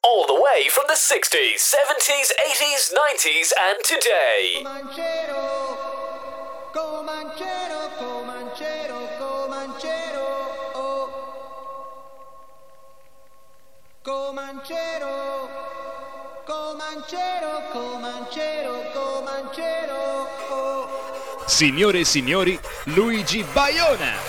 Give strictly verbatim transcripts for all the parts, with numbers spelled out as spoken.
all the way from the sixties, seventies, eighties, nineties and today. Comanchero, Comanchero, Comanchero, Comanchero, oh. Comanchero, Comanchero, Comanchero, Comanchero, oh. Signore e signori, Luigi Baiona.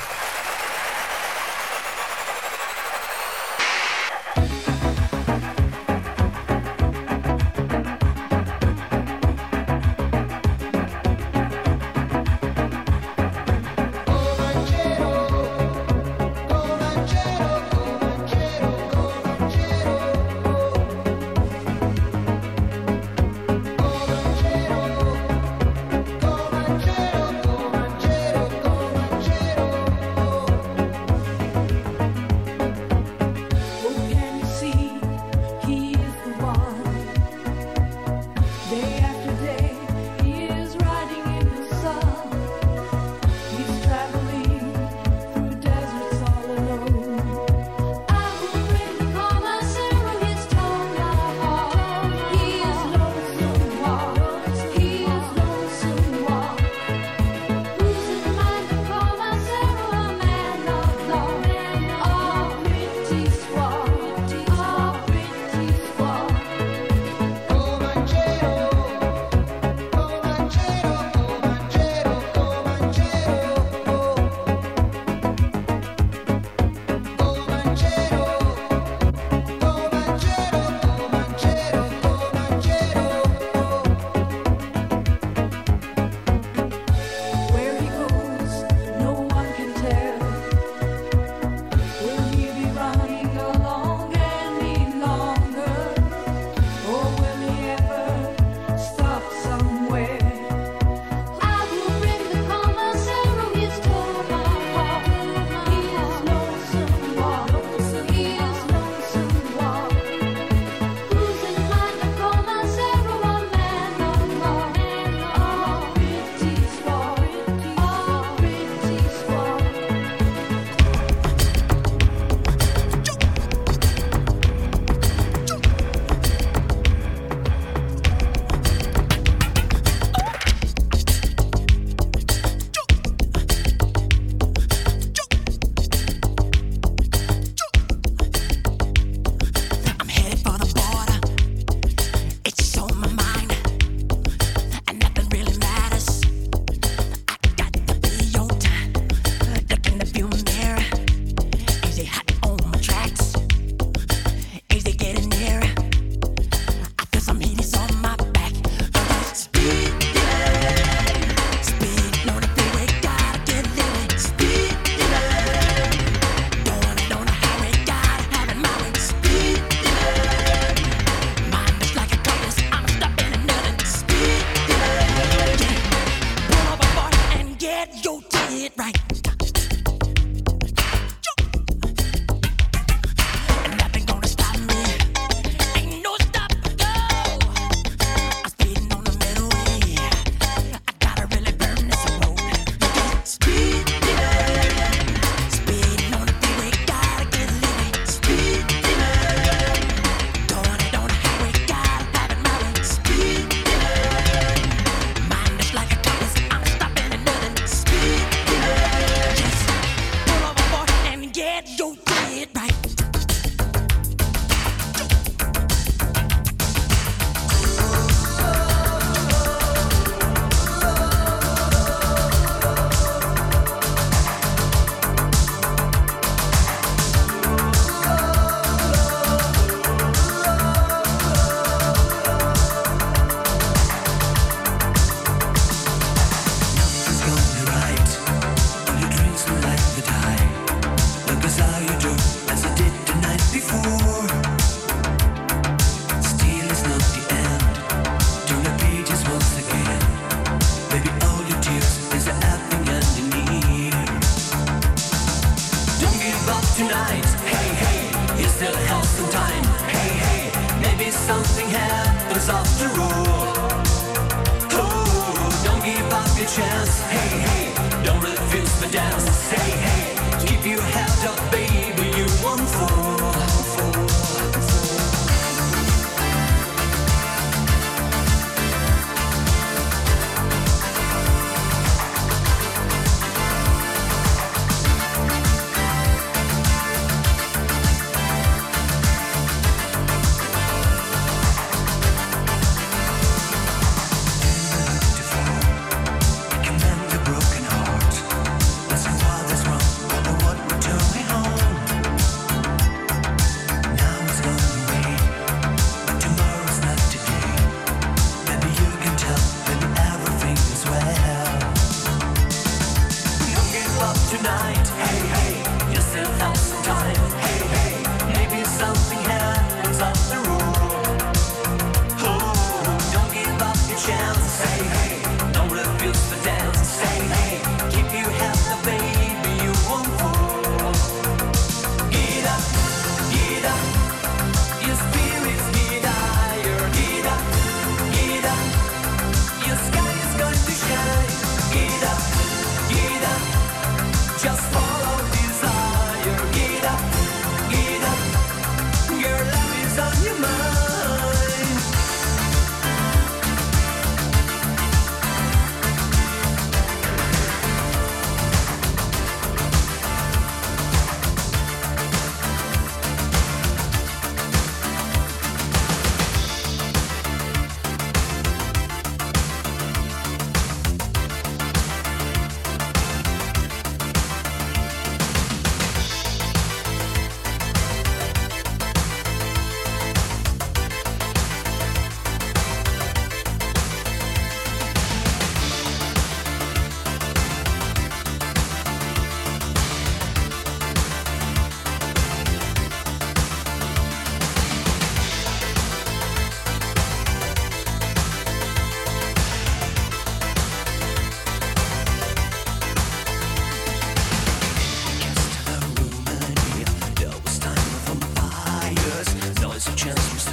Chance, hey, hey, don't refuse the dance, hey, hey, keep your head up, baby, you won't fall, fall, fall.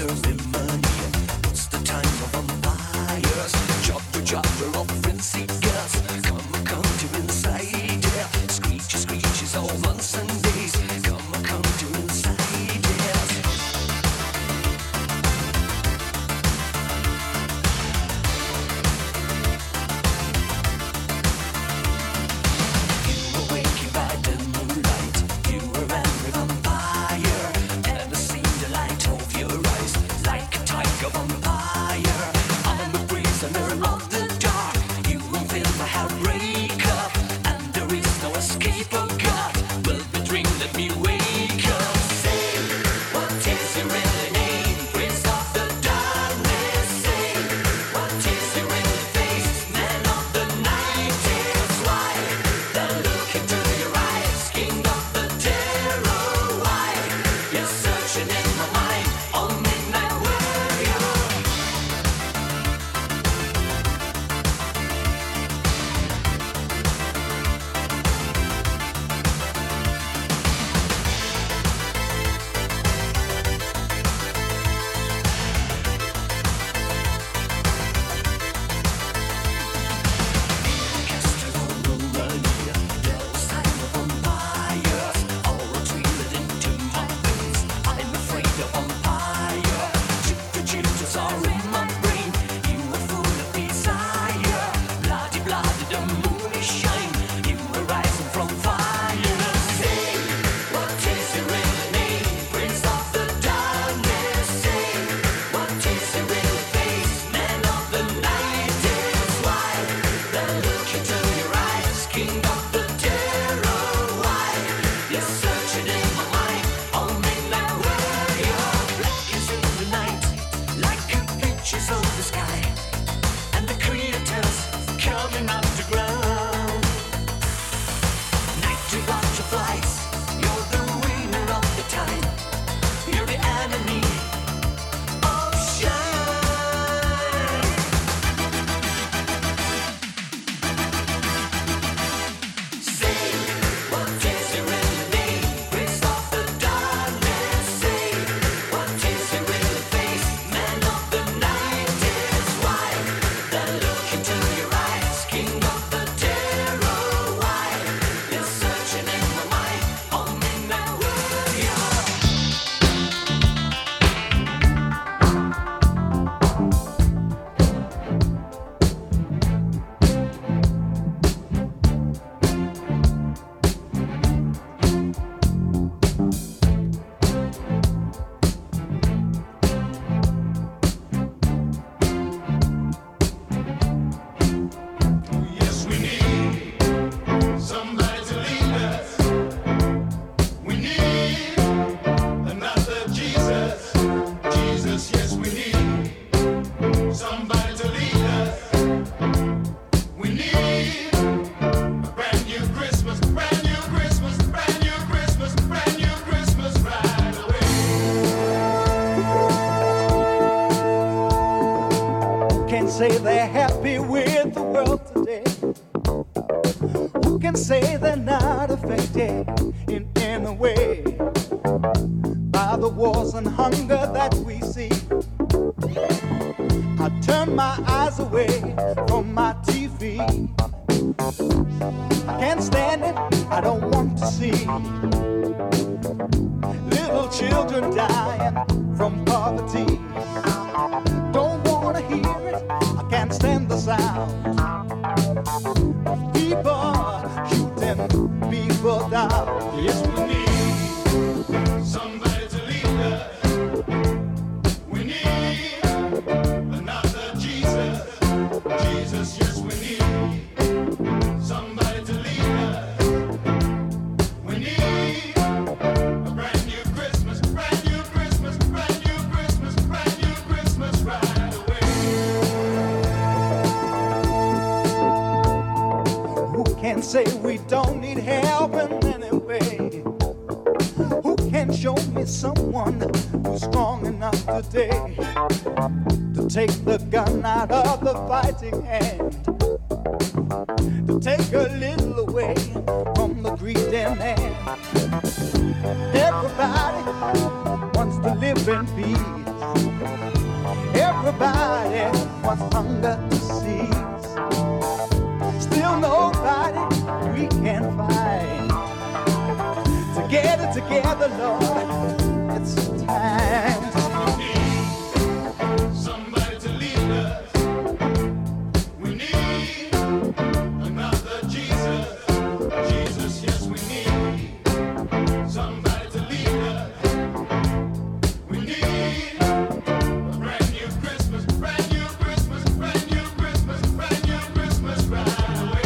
say they're happy with the world today? Who can say they're not affected in any way by the wars and hunger that we see? I turn my eyes away from my T V. I can't stand it, I don't want to see little children dying from poverty. Don't wanna hear it, I can't stand the sound of people shooting people down. Yes, we need somebody to lead us. We need another Jesus. Jesus, yes, we need somebody to lead us. We need a brand new Christmas, brand new Christmas, brand new Christmas, brand new Christmas right away. Who can say we don't need help in any way? Who can show me someone who's strong enough today to take the gun out of the fighting hand, to take a little away from the greedy man? Everybody wants to live in peace, Everybody wants hunger to cease. Still nobody we can find. Together, together, Lord, it's time. We need somebody to lead us. We need another Jesus. Jesus, yes, we need somebody to lead us. We need a brand new Christmas, brand new Christmas, brand new Christmas, brand new Christmas right away.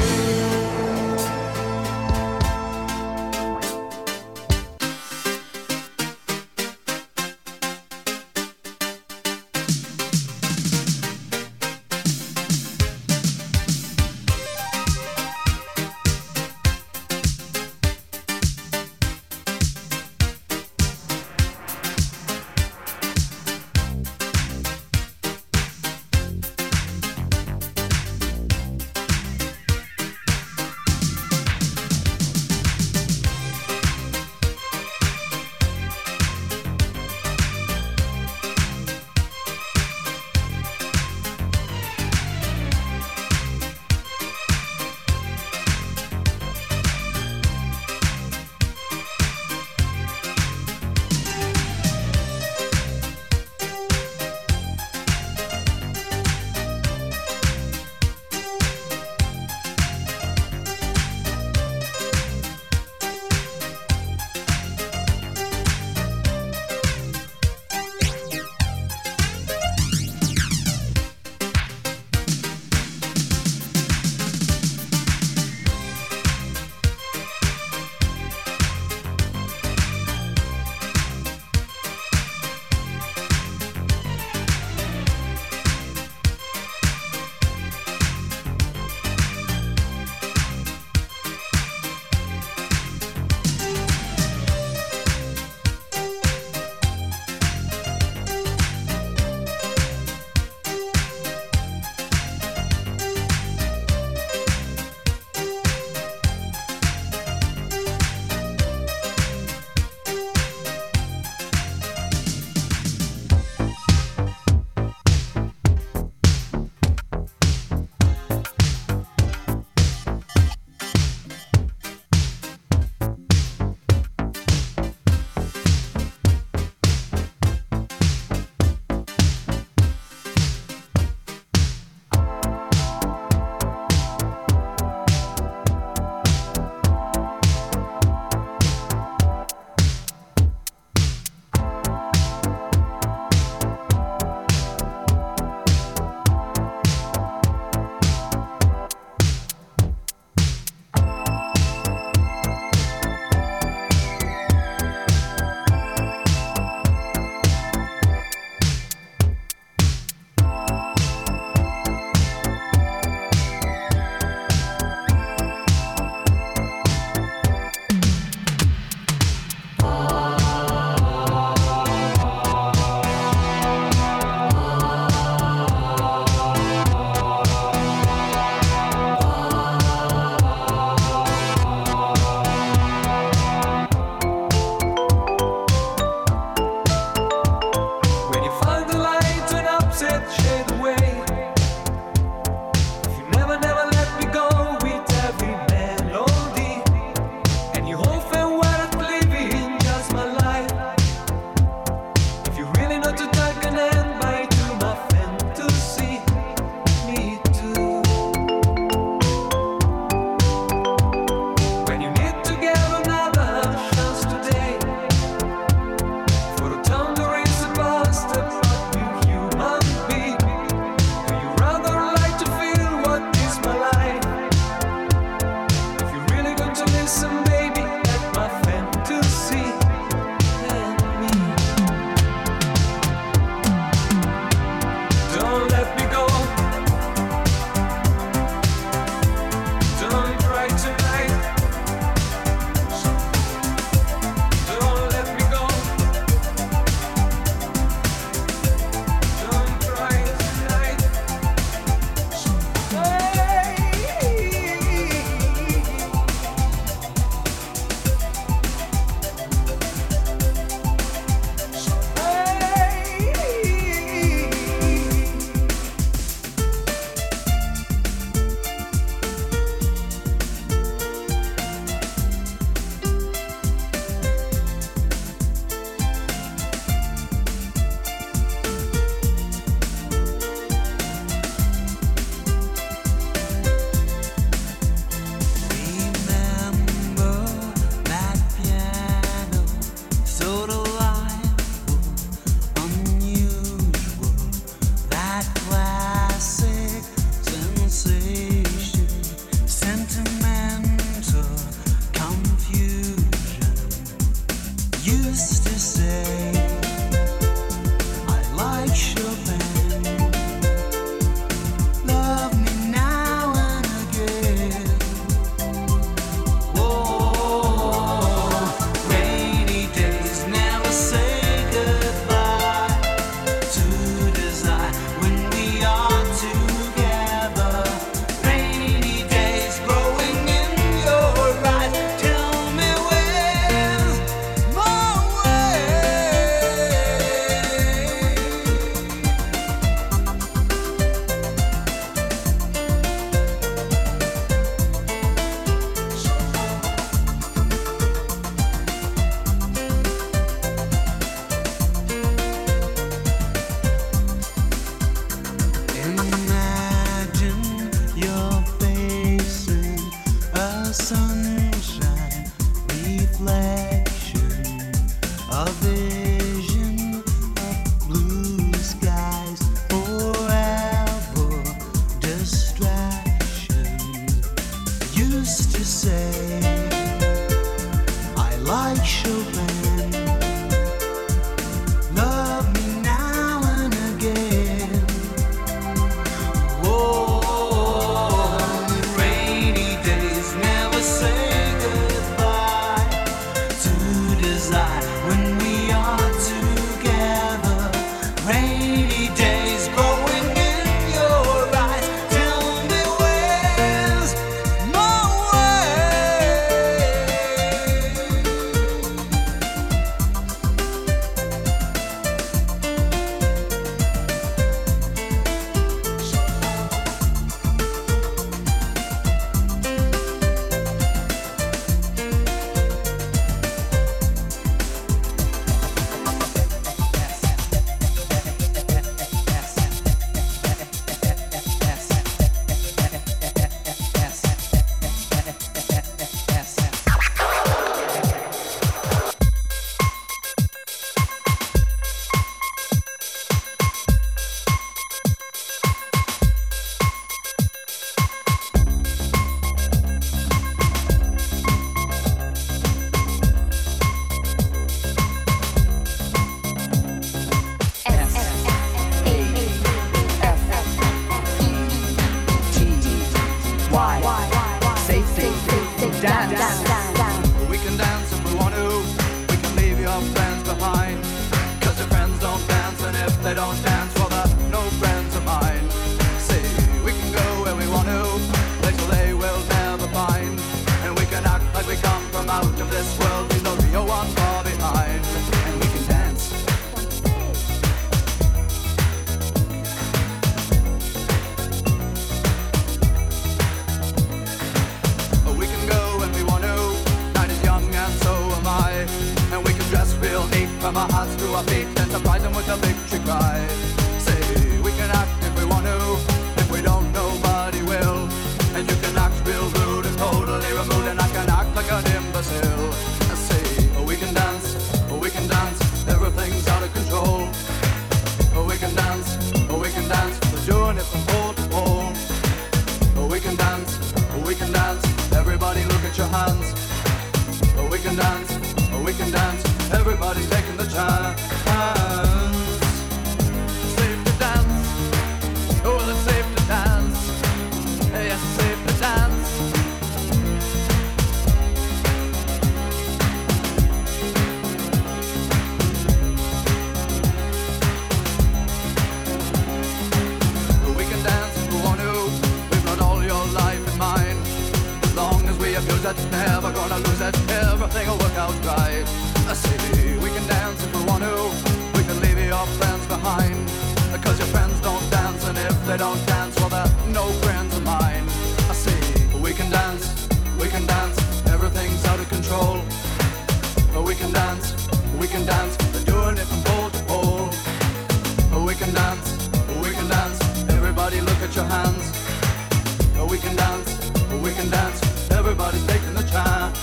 it, never gonna lose it. Everything will work out right. I see, we can dance if we want to. We can leave your friends behind. Cause your friends don't dance, and if they don't dance, well, they're no friends of mine. I see, we can dance, we can dance. Everything's out of control. We can dance, we can dance. They're doing it from pole to pole. We can dance, we can dance. Everybody look at your hands. We can dance, we can dance. Everybody's taking the chance.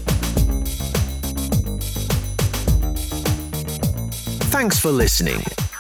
Thanks for listening.